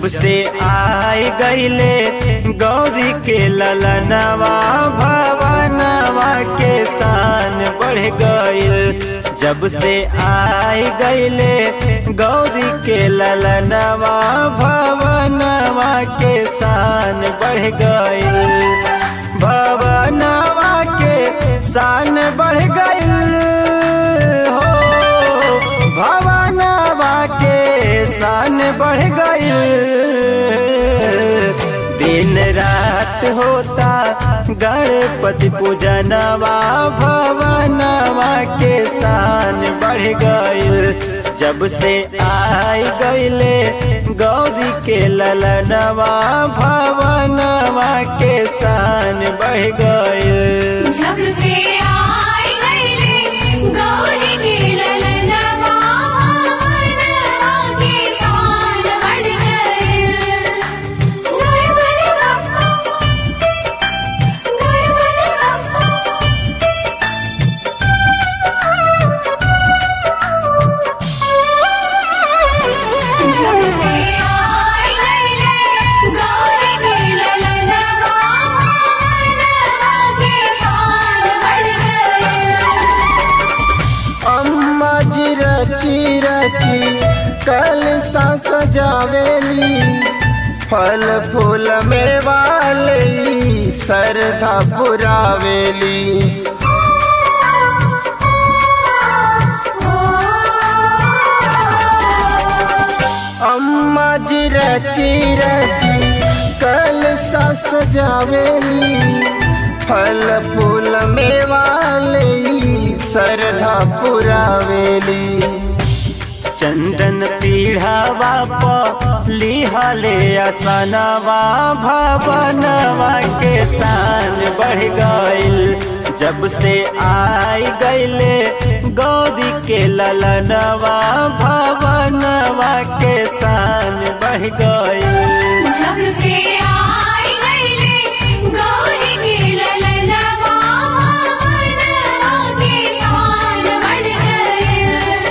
जब से आई गईले गौरी के ललनवा भवनवा के शान बढ़ गईल। जब से आई गईले गौरी के ललनवा भवनवा के शान बढ़ गईल। भवनवा के शान बढ़ गईल हो, भवनवा के शान बढ़ गईल। दिन रात होता गणपति पूजनवा भवनवा के शान बढ़ गईल। जब से आई गईले गौरी के ललनवा भवनवा के शान बढ़ गईल। जब से आई गईले गौरी के ललनवा भवनवा के शान बढ़ गईल। गणपति बप्पा गणपति बप्पा। जब से आई गईले गौरी के ललनवा भवनवा के शान बढ़ गईल। अम्मा जी रची रची कलसा सजावेली, फल फूल में वाली श्रद्धा पुरावेली। अम्मा जी रची रची कलसा सजावेली, फल फूल में वाली श्रद्धा पुरावेली। चंदन पीढ़ावा प लिहाले असनवा भवनवा के शान बढ़ गईल। जब से आई गईले गौरी के ललनवा भवनवा के शान बढ़ गईल। जब से आई गईले गौरी के ललनवा भवनवा के शान बढ़ गईल।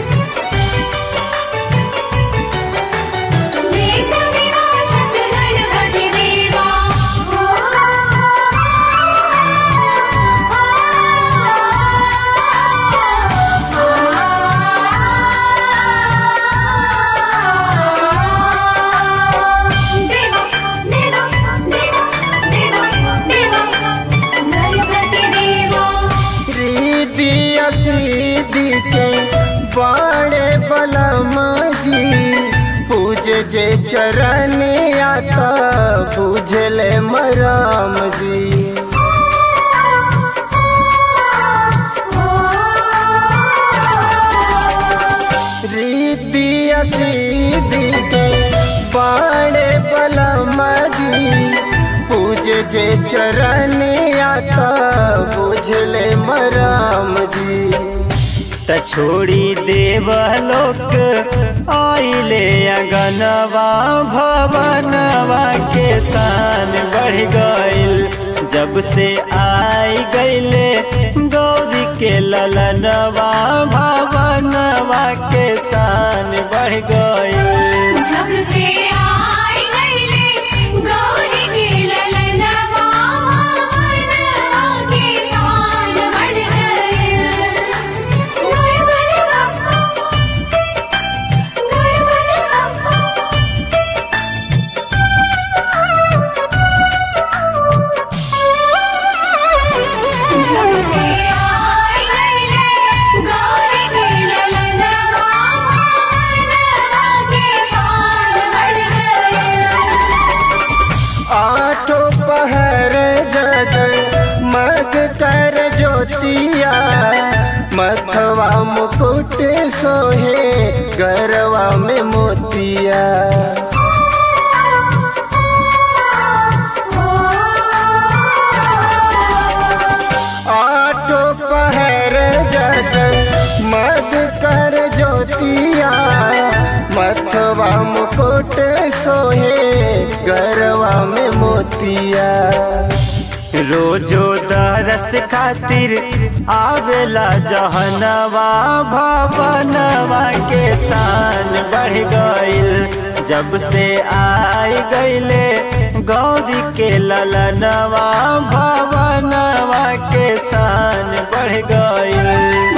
देख विरासत गणपति देवा। देवा देवा देवा देवा देवा गणपति देवा। रिद्धि सिद्धि के बड़े बलम जी, पूज जे चरण आता बुझले मराम जी। रिद्धि सिद्धि के बड़े बलम जी, पूज जे चरण आता बुझले मराम जी। त छोड़ी देवलोक आइले अगनवा भवनवा के शान बढ़ गईल। जब से आई गईले गौरी के ललनवा भवनवा के शान बढ़ गईल। जब से आई गईले गौरी के ललनवा भवनवा के शान बढ़ गईल। गणपति बप्पा गणपति बप्पा। जब से आई गईले गौरी के ललनवा भवनवा के शान बढ़ गईल। आठों पहर जग मग कर ज्योतिया, मथवा मुकुट सोहे गरवा में मोतिया। आठों पहर जग मग कर ज्योतिया, मथवा मुकुट सोहे गरवा में मोतिया। रोजो दरस खातिर आवेला जहनवा भवनवा के शान बढ़ गईल। जब से आई गईले गौरी के ललनवा भवनवा के शान बढ़ गईल।